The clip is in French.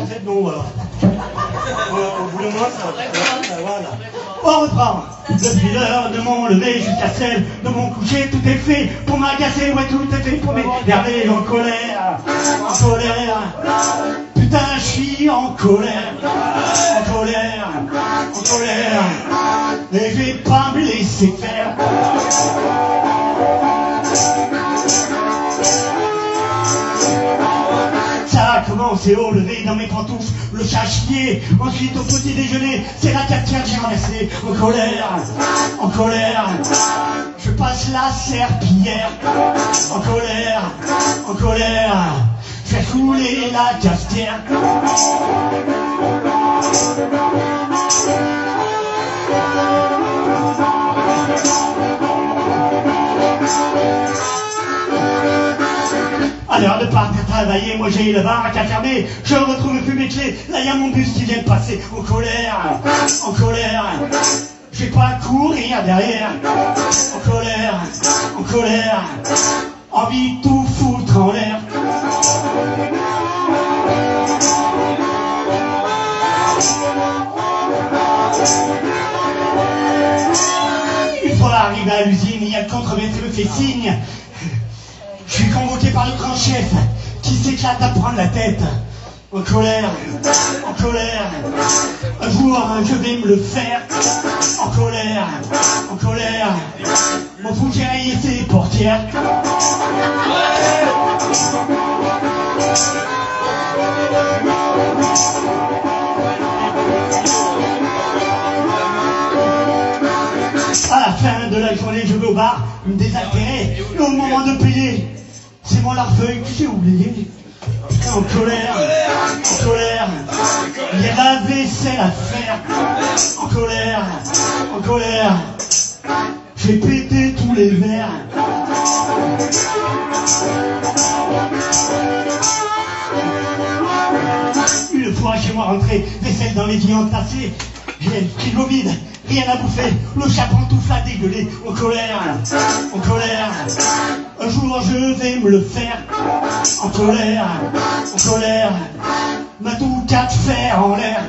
en fait, non, voilà. Au bout d'un moment, ça voilà. On reprend. Depuis l'heure de mon lever jusqu'à celle de mon coucher, tout est fait pour m'agacer, ouais, tout est fait pour m'énerver en colère. En colère. Putain, je suis en colère. En colère. En colère. Et je vais pas me laisser faire. Ça a commencé au lever dans mes pantoufles, le chat-chier. Ensuite au petit déjeuner, c'est la cafetière que j'ai ramassée. En colère, en colère. Je passe la serpillière. En colère, en colère. Je fais couler la cafetière. À l'heure de partir travailler, moi j'ai le bar à fermer. Je retrouve plus mes clés, là y a mon bus qui vient de passer. En colère, en colère. Je vais pas courir derrière. En colère, en colère. Envie de tout foutre en l'air. Une fois arrivé à l'usine, il y a le contremaître qui me fait signe. Je suis convoqué par le grand chef qui s'éclate à prendre la tête. En colère, en colère. Un jour, je vais me le faire. En colère, en colère. Mon fou qui raye ses portières. À la fin de la journée, je vais au bar, me désaltérer. Et au moment de payer, c'est mon larfeuille que j'ai oublié. En colère, en colère. Il y a la vaisselle à faire. En colère, en colère. J'ai pété tous les verres. Une fois chez moi rentré, vaisselle dans les viandes entassées. J'ai frigo vide, rien à bouffer, le chat pantoufle a dégueulé. En colère, en colère. Un jour je vais me le faire. En colère, en colère. Ma tout quatre fers en l'air.